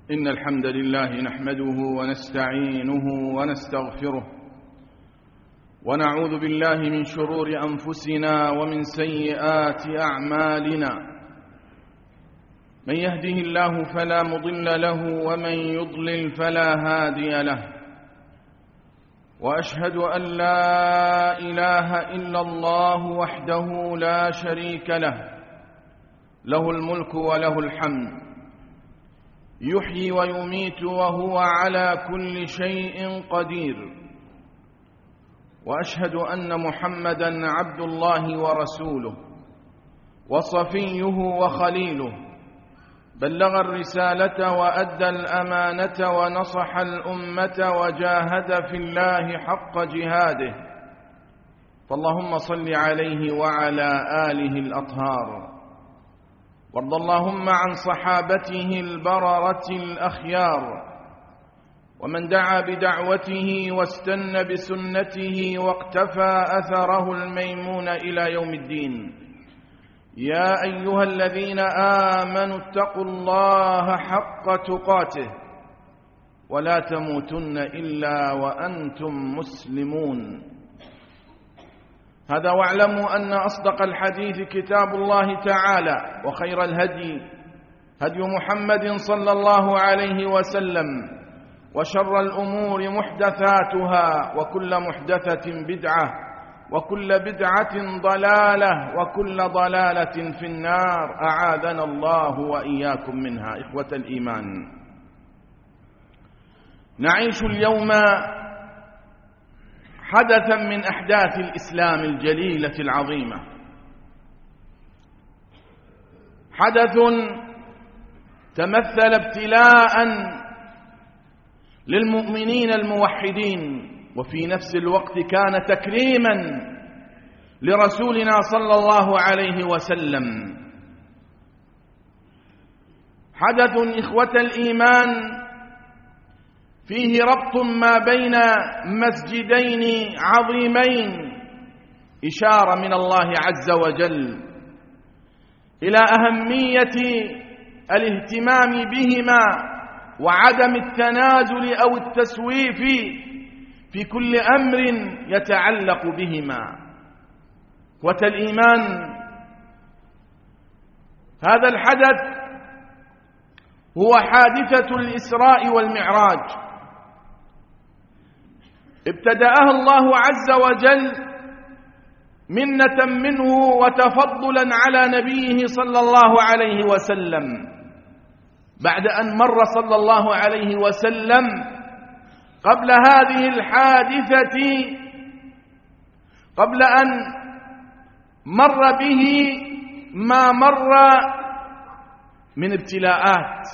إن الحمد لله نحمده ونستعينه ونستغفره ونعوذ بالله من شرور أنفسنا ومن سيئات أعمالنا. من يهده الله فلا مضل له ومن يضلل فلا هادي له، وأشهد أن لا إله إلا الله وحده لا شريك له، له الملك وله الحمد، يحيي ويميت وهو على كل شيء قدير. وأشهد أن محمدًا عبد الله ورسوله وصفيه وخليله، بلغ الرسالة وأدى الأمانة ونصح الأمة وجاهد في الله حق جهاده، فاللهم صل عليه وعلى آله الأطهار، وارض اللهم عن صحابته البررة الأخيار، ومن دعا بدعوته واستنى بسنته واقتفى أثره الميمون إلى يوم الدين. يا أيها الذين آمنوا اتقوا الله حق تقاته ولا تموتن إلا وأنتم مسلمون. هذا واعلموا أن أصدق الحديث كتاب الله تعالى، وخير الهدي هدي محمد صلى الله عليه وسلم، وشر الأمور محدثاتها، وكل محدثة بدعة، وكل بدعة ضلالة، وكل ضلالة في النار، أعاذنا الله وإياكم منها. إخوة الإيمان، نعيش اليوم حدثا من أحداث الإسلام الجليلة العظيمة، حدث تمثل ابتلاء للمؤمنين الموحدين، وفي نفس الوقت كان تكريما لرسولنا صلى الله عليه وسلم. حدث إخوة الإيمان فيه ربط ما بين مسجدين عظيمين، إشارة من الله عز وجل إلى أهمية الاهتمام بهما وعدم التنازل أو التسويف في كل أمر يتعلق بهما. إخوة الإيمان، هذا الحدث هو حادثة الإسراء والمعراج، ابتدأها الله عز وجل منة منه وتفضلا على نبيه صلى الله عليه وسلم، بعد أن مر صلى الله عليه وسلم قبل هذه الحادثة، قبل أن مر به ما مر من ابتلاءات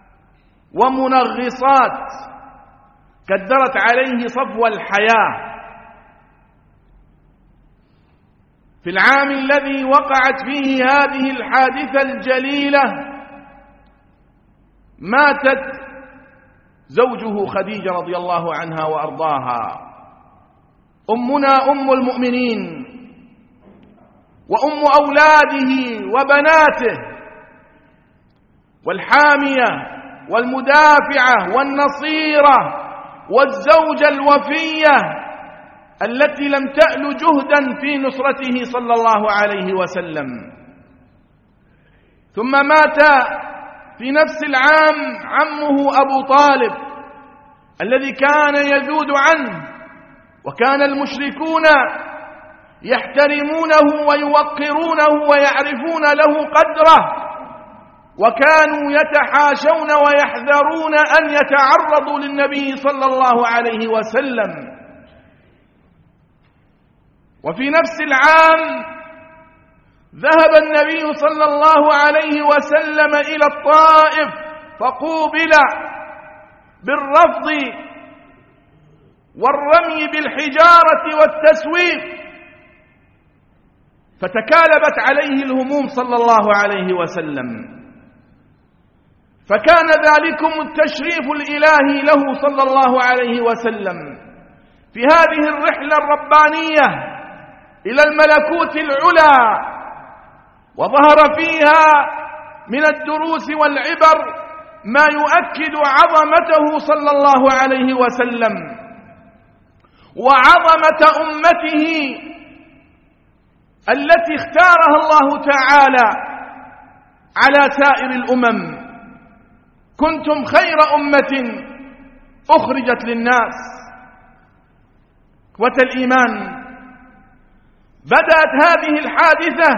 ومنغصات كدرت عليه صفو الحياة. في العام الذي وقعت فيه هذه الحادثة الجليلة ماتت زوجه خديجة رضي الله عنها وأرضاها، أمنا أم المؤمنين وأم أولاده وبناته، والحامية والمدافعة والنصيرة والزوجة الوفية التي لم تأل جهدا في نصرته صلى الله عليه وسلم. ثم مات في نفس العام عمه أبو طالب الذي كان يذود عنه، وكان المشركون يحترمونه ويوقرونه ويعرفون له قدره، وكانوا يتحاشون ويحذرون أن يتعرضوا للنبي صلى الله عليه وسلم. وفي نفس العام ذهب النبي صلى الله عليه وسلم إلى الطائف، فقوبل بالرفض والرمي بالحجارة والتسويف، فتكالبت عليه الهموم صلى الله عليه وسلم، فكان ذلكم التشريف الإلهي له صلى الله عليه وسلم في هذه الرحلة الربانية إلى الملكوت العلى، وظهر فيها من الدروس والعبر ما يؤكد عظمته صلى الله عليه وسلم وعظمة أمته التي اختارها الله تعالى على سائر الأمم. كنتم خير أمة أخرجت للناس. إخوة الإيمان، بدأت هذه الحادثة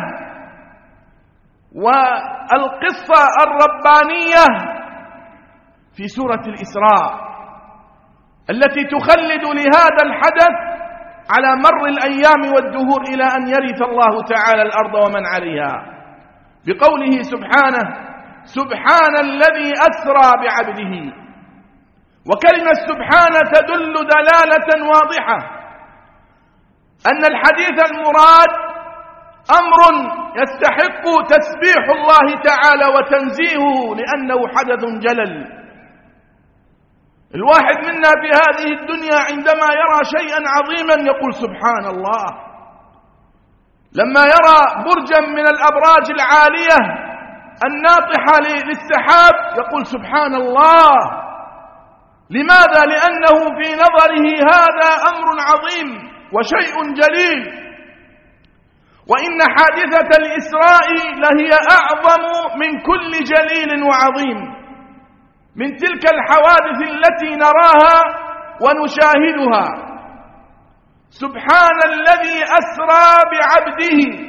والقصة الربانية في سورة الإسراء التي تخلد لهذا الحدث على مر الأيام والدهور إلى أن يرث الله تعالى الأرض ومن عليها، بقوله سبحانه: سبحان الذي أسرى بعبده. وكلمة سبحان تدل دلالة واضحة أن الحديث المراد أمر يستحق تسبيح الله تعالى وتنزيهه لأنه حدث جلل. الواحد منا في هذه الدنيا عندما يرى شيئا عظيما يقول سبحان الله. لما يرى برجا من الأبراج العالية الناطحة للسحاب يقول سبحان الله. لماذا؟ لأنه في نظره هذا أمر عظيم وشيء جليل. وإن حادثة الإسراء لهي أعظم من كل جليل وعظيم من تلك الحوادث التي نراها ونشاهدها. سبحان الذي أسرى بعبده.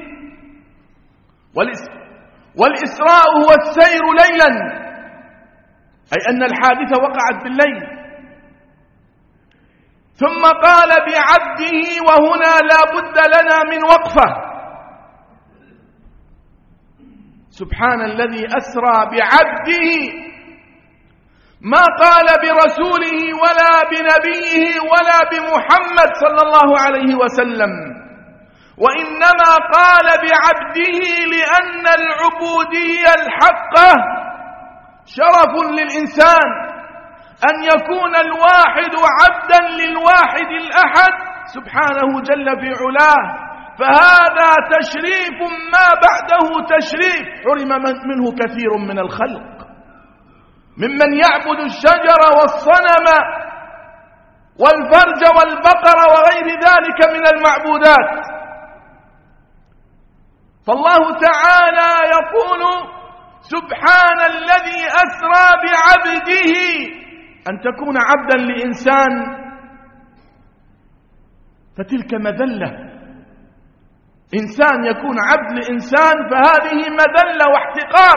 والإسراء هو السير ليلا، أي أن الحادثة وقعت بالليل. ثم قال بعبده، وهنا لا بد لنا من وقفة. سبحان الذي أسرى بعبده، ما قال برسوله ولا بنبيه ولا بمحمد صلى الله عليه وسلم، وإنما قال بعبده لأن العبودية الحقة شرف للإنسان أن يكون الواحد عبدا للواحد الأحد سبحانه جل في علاه. فهذا تشريف ما بعده تشريف حرم منه كثير من الخلق، ممن يعبد الشجر والصنم والفرج والبقر وغير ذلك من المعبودات. فالله تعالى يقول سبحان الذي أسرى بعبده. أن تكون عبدا لإنسان فتلك مذلة. إنسان يكون عبد لإنسان فهذه مذلة واحتقار.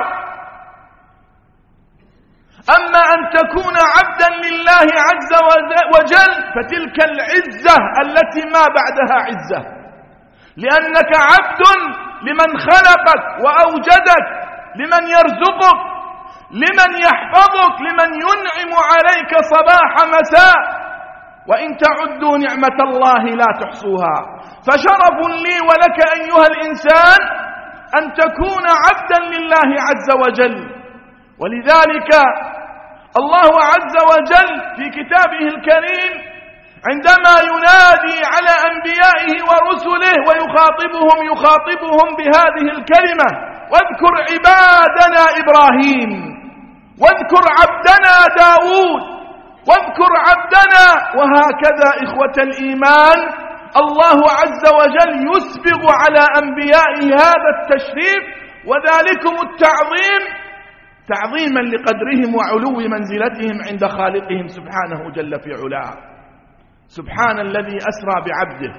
أما أن تكون عبدا لله عز وجل فتلك العزة التي ما بعدها عزة، لأنك عبد لمن خلقك وأوجدك، لمن يرزقك، لمن يحفظك، لمن ينعم عليك صباح مساء. وإن تعدوا نعمة الله لا تحصوها. فشرف لي ولك أيها الإنسان أن تكون عبدا لله عز وجل. ولذلك الله عز وجل في كتابه الكريم عندما ينادي على أنبيائه ورسله ويخاطبهم بهذه الكلمة: واذكر عبادنا إبراهيم، واذكر عبدنا داود، واذكر عبدنا. وهكذا إخوة الإيمان الله عز وجل يسبغ على أنبيائه هذا التشريف وذلكم التعظيم تعظيما لقدرهم وعلو منزلتهم عند خالقهم سبحانه جل في علاه. سبحان الذي أسرى بعبده.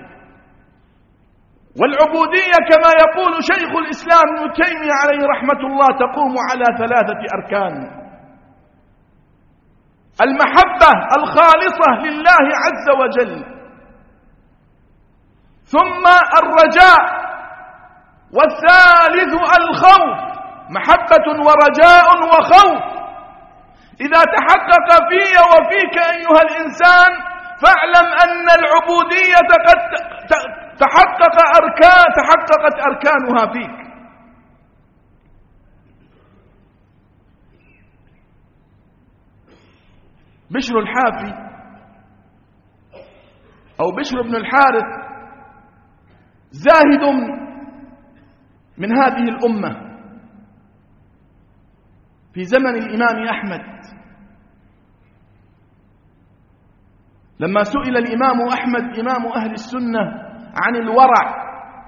والعبودية كما يقول شيخ الإسلام ابن تيمية عليه رحمة الله تقوم على 3 أركان: المحبة الخالصة لله عز وجل، ثم الرجاء، والثالث الخوف. محبة ورجاء وخوف. إذا تحقق في وفيك أيها الإنسان فاعلم أن العبودية قد تحققت أركانها فيك. بشر الحافي أو بشر بن الحارث زاهد من هذه الأمة، في زمن الإمام أحمد، لما سئل الإمام أحمد إمام أهل السنة عن الورع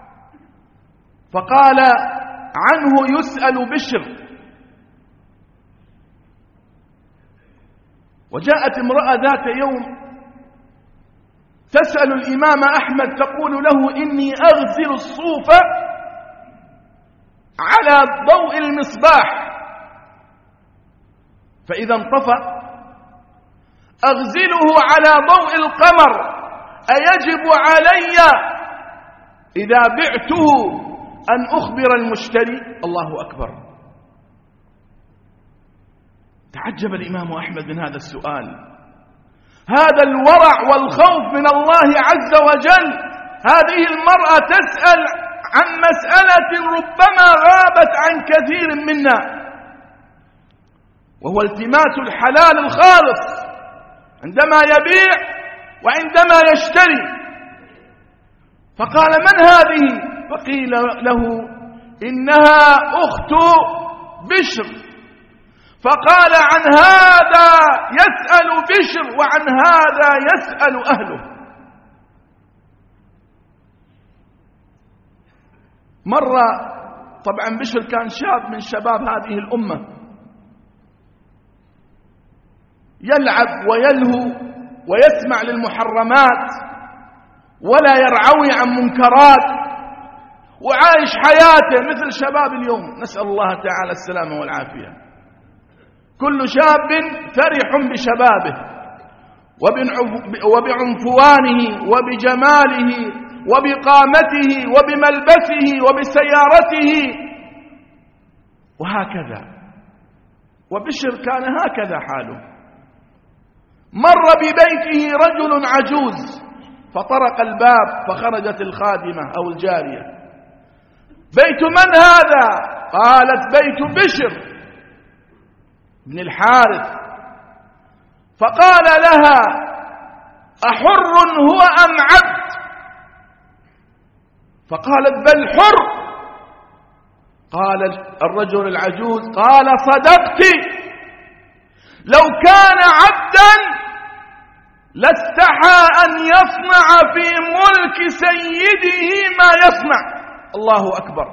فقال عنه يسأل بشر. وجاءت امرأة ذات يوم تسأل الإمام أحمد تقول له إني أغزل الصوف على ضوء المصباح فإذا انطفأ أغزله على ضوء القمر، أيجب علي إذا بعته أن أخبر المشتري؟ الله أكبر. تعجب الإمام أحمد من هذا السؤال. هذا الورع والخوف من الله عز وجل. هذه المرأة تسأل عن مسألة ربما غابت عن كثير منا، وهو التماس الحلال الخالص عندما يبيع وعندما يشتري. فقال من هذه؟ فقيل له إنها أخت بشر. فقال عن هذا يسأل بشر وعن هذا يسأل أهله. مرة طبعا بشر كان شاب من شباب هذه الأمة، يلعب ويلهو ويسمع للمحرمات ولا يرعوي عن منكرات وعايش حياته مثل شباب اليوم، نسأل الله تعالى السلامة والعافية. كل شاب فرح بشبابه وبعنفوانه وبجماله وبقامته وبملبسه وبسيارته وهكذا. وبشر كان هكذا حاله. مر ببيته رجل عجوز فطرق الباب فخرجت الخادمة أو الجارية. بيت من هذا؟ قالت بيت بشر بن الحارث. فقال لها أحر هو أم عبد؟ فقالت بل حر. قال الرجل العجوز قال صدقت، لو كان عبدا لاستحى أن يصنع في ملك سيده ما يصنع. الله أكبر.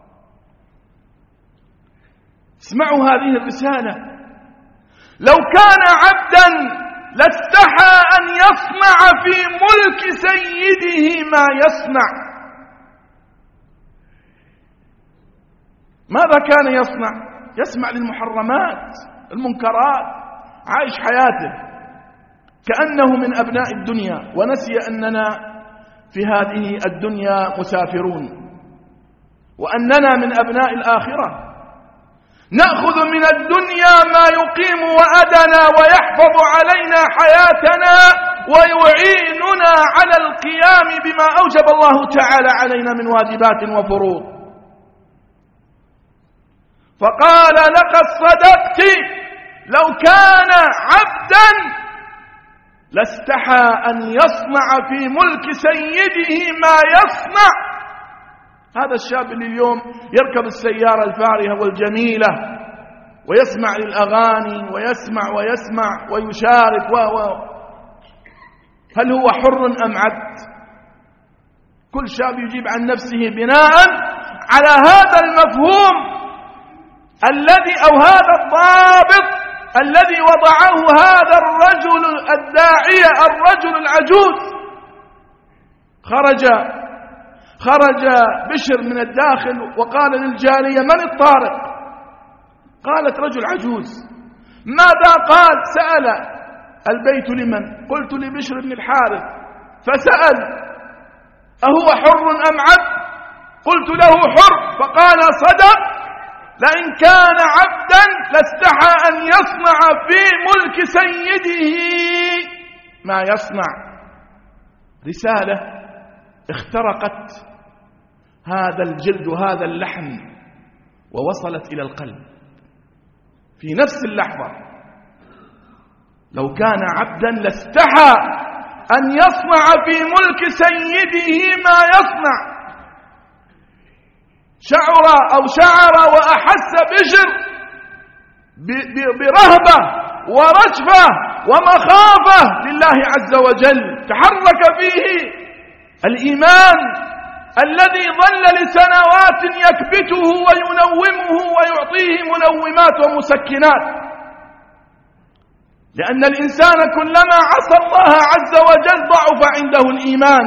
اسمعوا هذه الرسالة. لو كان عبدا لاستحى أن يصنع في ملك سيده ما يصنع. ماذا كان يصنع؟ يسمع للمحرمات المنكرات، عايش حياته كأنه من أبناء الدنيا، ونسي أننا في هذه الدنيا مسافرون وأننا من أبناء الآخرة. نأخذ من الدنيا ما يقيم وأدنا ويحفظ علينا حياتنا ويعيننا على القيام بما أوجب الله تعالى علينا من واجبات وفروض. فقال لقد صدقت، لو كان عبدا لاستحى أن يصنع في ملك سيده ما يصنع. هذا الشاب اللي اليوم يركب السيارة الفارهة والجميلة ويسمع للأغاني ويسمع ويشارك هل هو حر أم عبد؟ كل شاب يجيب عن نفسه بناء على هذا المفهوم الذي أو هذا الضابط الذي وضعه هذا الرجل الداعية الرجل العجوز. خرج بشر من الداخل وقال للجارية من الطارق؟ قالت رجل عجوز. ماذا قال؟ سأل البيت لمن؟ قلت لبشر بن الحارث. فسأل أهو حر أم عبد؟ قلت له حر. فقال صدق، لئن كان عبدا لاستحى أن يصنع في ملك سيده ما يصنع. رسالة اخترقت هذا الجلد وهذا اللحم ووصلت إلى القلب في نفس اللحظة. لو كان عبدا لاستحى أن يصنع في ملك سيده ما يصنع. شعر وأحس بشر برهبة ورجفة ومخافة لله عز وجل، تحرك فيه الإيمان الذي ظل لسنوات يكبته وينومه ويعطيه منومات ومسكنات. لأن الإنسان كلما عصى الله عز وجل ضعف عنده الإيمان،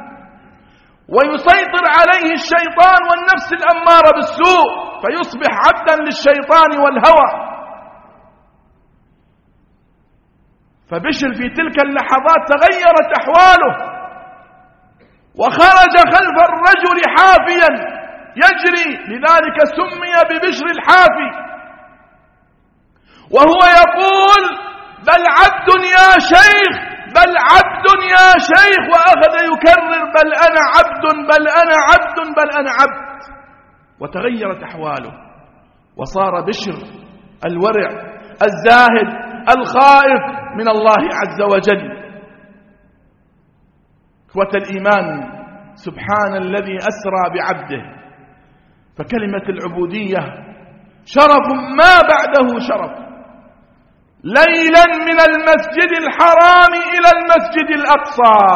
ويسيطر عليه الشيطان والنفس الأمارة بالسوء، فيصبح عبدا للشيطان والهوى. فبشر في تلك اللحظات تغيرت أحواله، وخرج خلف الرجل حافيا يجري، لذلك سمي ببشر الحافي، وهو يقول: بل عبد يا شيخ، بل عبد يا شيخ، وأخذ يكرر: بل أنا عبد، بل أنا عبد، بل أنا عبد. وتغيرت أحواله، وصار بشر الورع الزاهد الخائف من الله عز وجل. إخوة الإيمان، سبحان الذي أسرى بعبده. فكلمة العبودية شرف ما بعده شرف. ليلا من المسجد الحرام إلى المسجد الأقصى.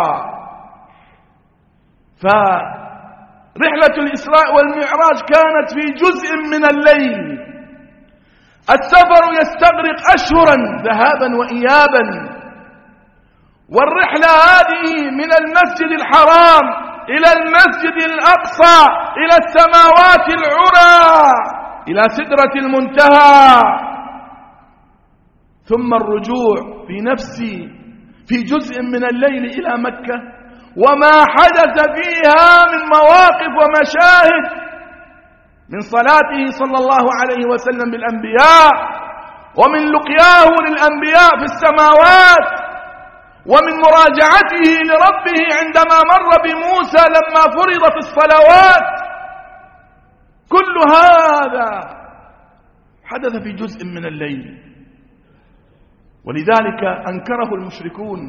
فرحلة الإسراء والمعراج كانت في جزء من الليل. السفر يستغرق أشهرا ذهابا وإيابا، والرحلة هذه من المسجد الحرام إلى المسجد الأقصى إلى السماوات العلى إلى سدرة المنتهى، ثم الرجوع في جزء من الليل إلى مكة، وما حدث فيها من مواقف ومشاهد، من صلاته صلى الله عليه وسلم بالأنبياء، ومن لقياه للأنبياء في السماوات، ومن مراجعته لربه عندما مر بموسى لما فرضت الصلوات. كل هذا حدث في جزء من الليل، ولذلك أنكره المشركون،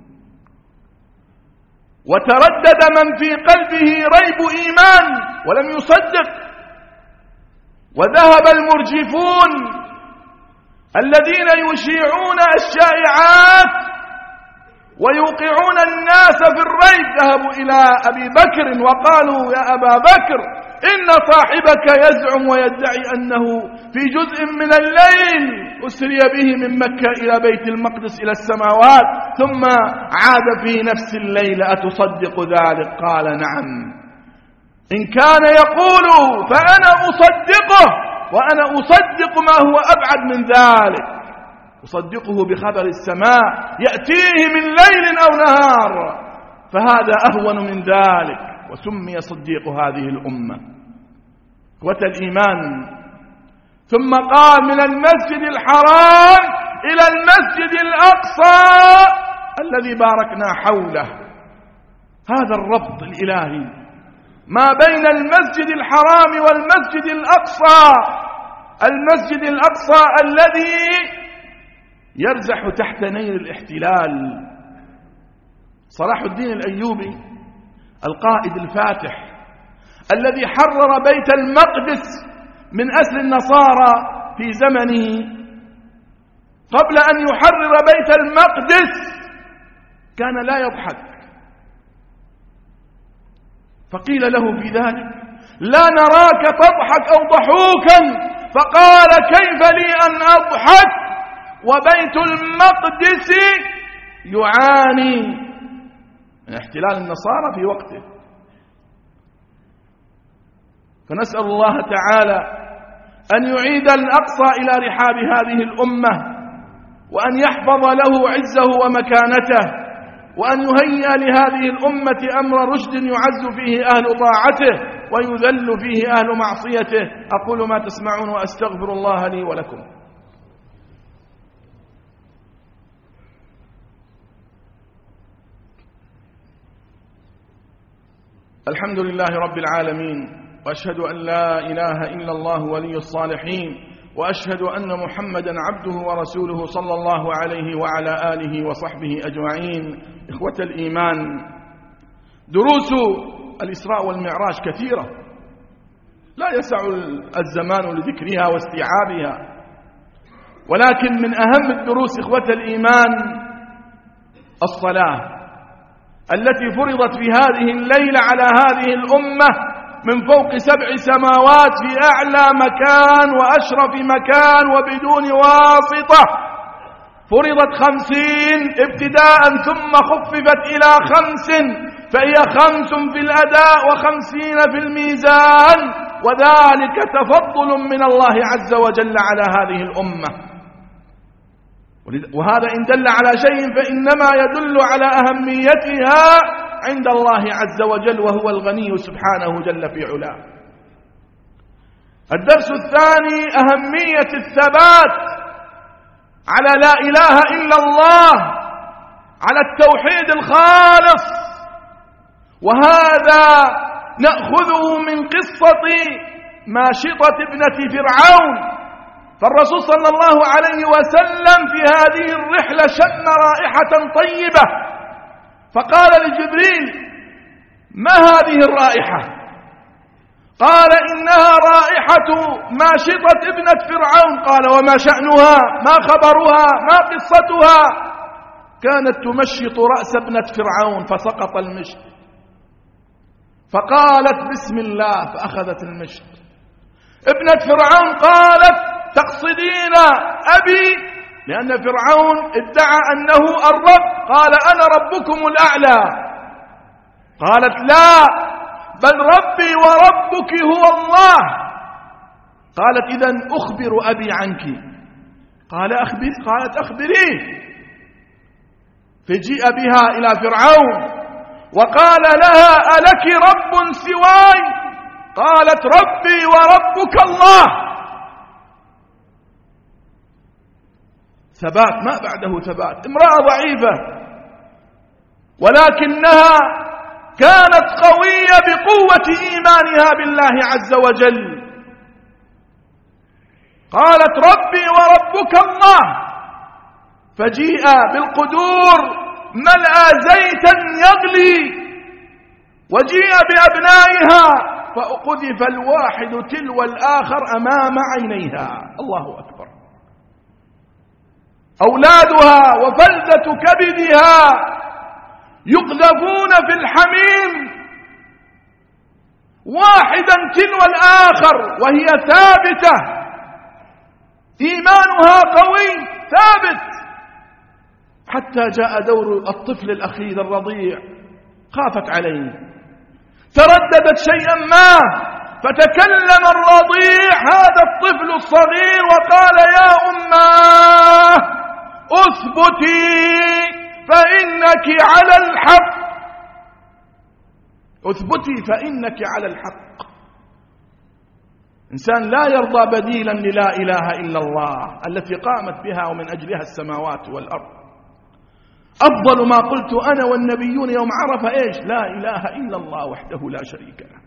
وتردد من في قلبه ريب إيمان ولم يصدق، وذهب المرجفون الذين يشيعون الشائعات ويوقعون الناس في الريب، ذهبوا إلى أبي بكر وقالوا: يا أبا بكر، إن صاحبك يزعم ويدعي أنه في جزء من الليل أسري به من مكة إلى بيت المقدس إلى السماوات، ثم عاد في نفس الليل، أتصدق ذلك؟ قال: نعم، إن كان يقول فأنا أصدقه، وأنا أصدق ما هو أبعد من ذلك، أصدقه بخبر السماء يأتيه من ليل أو نهار، فهذا أهون من ذلك، وسمي صديق هذه الأمة. إخوة الإيمان، ثم قال: من المسجد الحرام إلى المسجد الأقصى الذي باركنا حوله. هذا الربط الإلهي ما بين المسجد الحرام والمسجد الأقصى، المسجد الأقصى الذي يرزح تحت نيل الاحتلال. صلاح الدين الأيوبي القائد الفاتح الذي حرر بيت المقدس من أسر النصارى في زمنه، قبل أن يحرر بيت المقدس كان لا يضحك، فقيل له في ذلك: لا نراك تضحك أو ضحوكا، فقال: كيف لي أن أضحك وبيت المقدس يعاني من احتلال النصارى في وقته؟ فنسأل الله تعالى أن يعيد الأقصى إلى رحاب هذه الأمة، وأن يحفظ له عزه ومكانته، وأن يهيئ لهذه الأمة أمر رشد يعز فيه أهل طاعته ويذل فيه أهل معصيته. أقول ما تسمعون وأستغفر الله لي ولكم. الحمد لله رب العالمين، وأشهد أن لا إله إلا الله ولي الصالحين، وأشهد أن محمدا عبده ورسوله صلى الله عليه وعلى آله وصحبه أجمعين. إخوة الإيمان، دروس الإسراء والمعراج كثيرة لا يسع الزمان لذكرها واستيعابها، ولكن من أهم الدروس إخوة الإيمان الصلاة التي فرضت في هذه الليلة على هذه الأمة من فوق 7 سماوات في أعلى مكان وأشرف مكان وبدون واسطة. فرضت 50 ابتداء ثم خففت إلى 5، فهي 5 في الأداء و50 في الميزان، وذلك تفضل من الله عز وجل على هذه الأمة. وهذا إن دل على شيء فإنما يدل على أهميتها عند الله عز وجل، وهو الغني سبحانه جل في علاه. الدرس الثاني أهمية الثبات على لا إله إلا الله، على التوحيد الخالص، وهذا نأخذه من قصة ماشطة ابنة فرعون. فالرسول صلى الله عليه وسلم في هذه الرحلة شم رائحة طيبة، فقال لجبريل: ما هذه الرائحة؟ قال: إنها رائحة ماشطة ابنة فرعون. قال: وما شأنها؟ ما خبرها؟ ما قصتها؟ كانت تمشط رأس ابنة فرعون فسقط المشط، فقالت: بسم الله، فأخذت المشط. ابنة فرعون قالت: تقصدين أبي؟ لأن فرعون ادعى أنه الرب، قال: أنا ربكم الأعلى. قالت: لا، بل ربي وربك هو الله. قالت: إذن أخبر أبي عنك. قالت: أخبريه. فجيء بها إلى فرعون وقال لها: ألك رب سواي؟ قالت: ربي وربك الله. ثبات ما بعده ثبات. امرأة ضعيفة ولكنها كانت قوية بقوة إيمانها بالله عز وجل. قالت: ربي وربك الله. فجيء بالقدور ملأ زيتا يغلي، وجيء بأبنائها فقذف الواحد تلو الآخر أمام عينيها. الله أكبر. أولادها وفلذة كبدها يقذفون في الحميم واحدا تلو الآخر، وهي ثابتة، إيمانها قوي ثابت، حتى جاء دور الطفل الأخير الرضيع. خافت عليه، ترددت شيئا ما، فتكلم الرضيع هذا الطفل الصغير وقال: يا أماه أثبتي فإنك على الحق، أثبتي فإنك على الحق. إنسان لا يرضى بديلا للا إله إلا الله التي قامت بها ومن أجلها السماوات والأرض. أفضل ما قلت أنا والنبيون يوم عرف إيش؟ لا إله إلا الله وحده لا شريك له.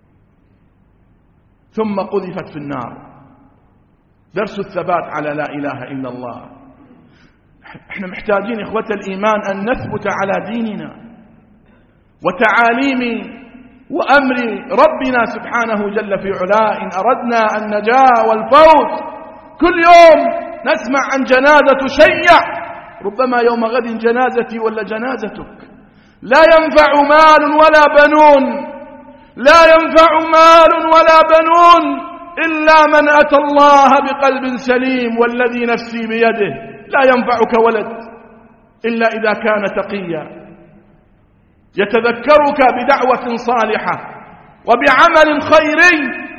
ثم قذفت في النار. درس الثبات على لا إله إلا الله. احنا محتاجين إخوة الإيمان أن نثبت على ديننا وتعاليم وأمر ربنا سبحانه جل في علاه إن أردنا النجاة والفوز. كل يوم نسمع عن جنازة تشيع، ربما يوم غد جنازتي ولا جنازتك. لا ينفع مال ولا بنون، لا ينفع مال ولا بنون إلا من أتى الله بقلب سليم، والذي نفسي بيده لا ينفعك ولد إلا إذا كان تقيا يتذكرك بدعوة صالحة وبعمل خيري.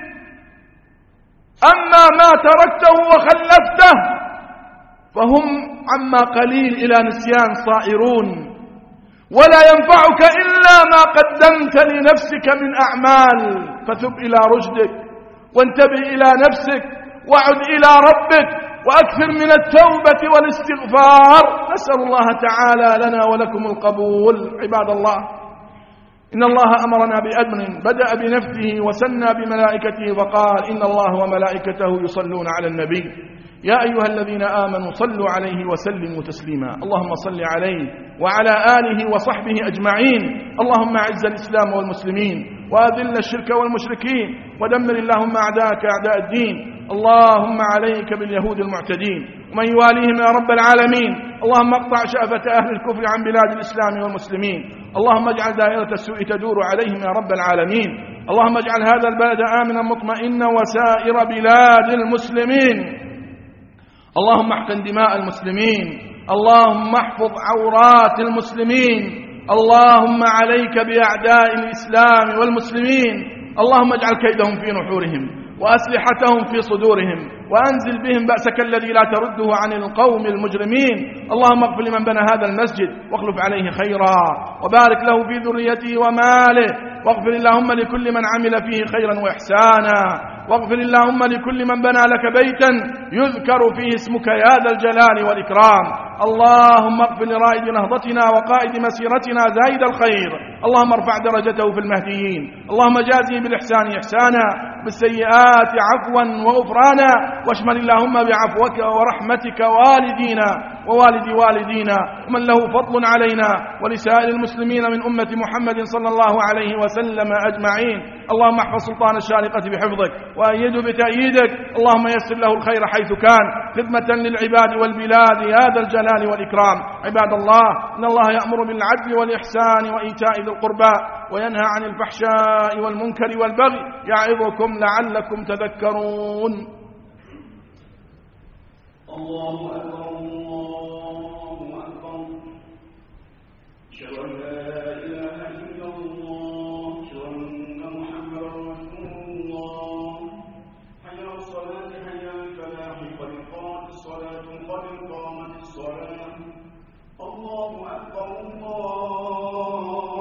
أما ما تركته وخلفته فهم عما قليل إلى نسيان صائرون، ولا ينفعك إلا ما قدمت لنفسك من أعمال. فثب إلى رشدك وانتبه إلى نفسك وعد إلى ربك وأكثر من التوبة والاستغفار. نسأل الله تعالى لنا ولكم القبول. عباد الله، إن الله أمرنا بأمر بدأ بنفسه وسنى بملائكته فقال: إن الله وملائكته يصلون على النبي يا أيها الذين آمنوا صلوا عليه وسلموا تسليما. اللهم صل عليه وعلى آله وصحبه أجمعين. اللهم أعز الإسلام والمسلمين وأذل الشرك والمشركين ودمر اللهم أعداءك أعداء الدين اللهم عليك باليهود المعتدين ومن يواليهم يا رب العالمين. اللهم اقطع شأفة أهل الكفر عن بلاد الإسلام والمسلمين. اللهم اجعل دائرة السوء تدور عليهم يا رب العالمين. اللهم اجعل هذا البلد آمنا مطمئنا وسائر بلاد المسلمين. اللهم احقن دماء المسلمين. اللهم احفظ عورات المسلمين. اللهم عليك بأعداء الإسلام والمسلمين. اللهم اجعل كيدهم في نحورهم وأسلحتهم في صدورهم وأنزل بهم بأسك الذي لا ترده عن القوم المجرمين. اللهم اغفر لمن بنى هذا المسجد واخلف عليه خيرا وبارك له في ذريته وماله، واغفر اللهم لكل من عمل فيه خيرا وإحسانا، واغفر اللهم لكل من بنى لك بيتا يذكر فيه اسمك يا ذا الجلال والإكرام. اللهم اغفر لرائد نهضتنا وقائد مسيرتنا زايد الخير، اللهم ارفع درجته في المهديين. اللهم جازه بالإحسان إحسانا، بالسيئات عفوا وغفرانا، واشمل اللهم بعفوك ورحمتك والدينا ووالد والدينا ومن له فضل علينا ولسائر المسلمين من أمة محمد صلى الله عليه وسلم أجمعين. اللهم احفظ سلطان الشارقة بحفظك وأيده بتأييدك. اللهم يسر له الخير حيث كان خدمة للعباد والبلاد يا ذا الجلال والإكرام. عباد الله، إن الله يأمر بالعدل والإحسان وإيتاء ذي القربى وينهى عن الفحشاء والمنكر والبغي يعظكم لعلكم تذكرون. الله أكبر.